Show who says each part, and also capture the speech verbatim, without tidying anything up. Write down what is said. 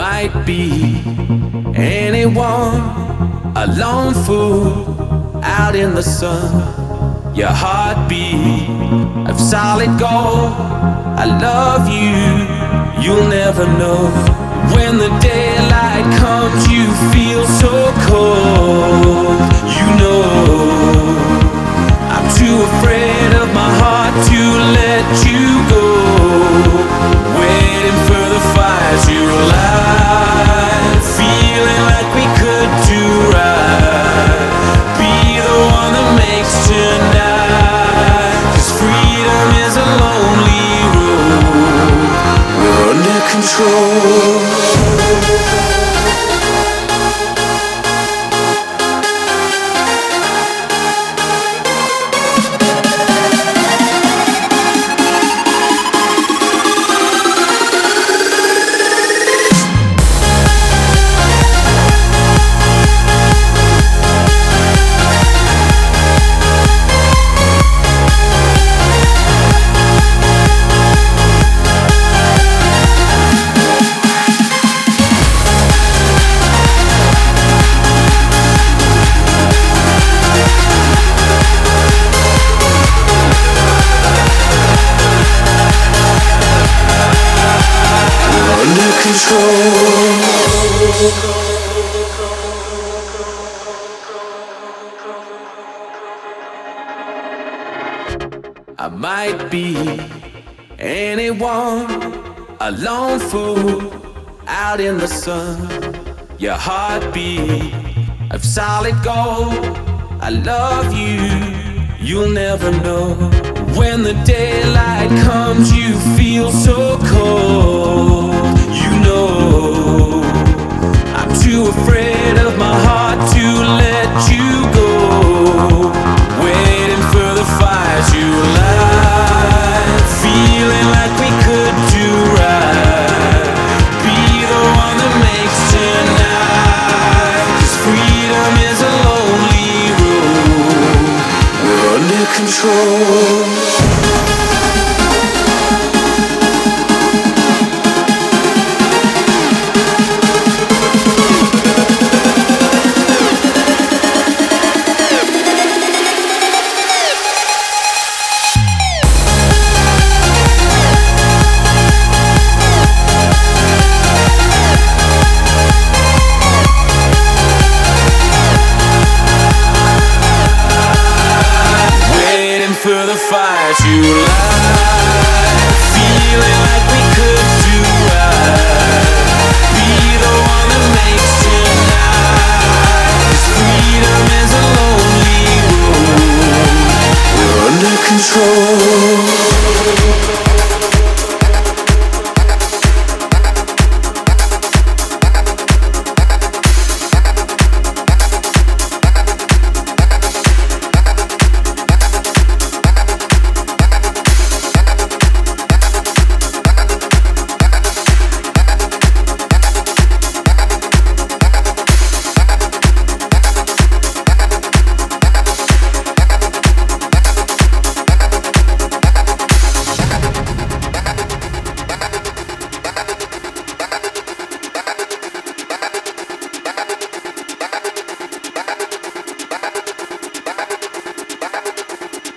Speaker 1: might be anyone, a lone fool out in the sun. Your heartbeat of solid gold. I love you, you'll never know. When the daylight comes, you feel so cold. You know I'm too afraid of my heart to let you go. Waiting for the fire to light, feeling like we could do right. Be the one that makes tonight, 'cause freedom is a lonely road. We're under control. I might be anyone, a lone fool out in the sun. Your heartbeat of solid gold. I love you, you'll never know. When the daylight comes, you feel so cold. You know I'm too afraid of my heart to let you go. Waiting for the fire to light, feeling like we could do right. Be the one that makes tonight, 'cause freedom is a lonely road. We're under control. For the fire to light, feeling like we could do right. Be the one that makes tonight, 'cause freedom is a lonely road. We're under control.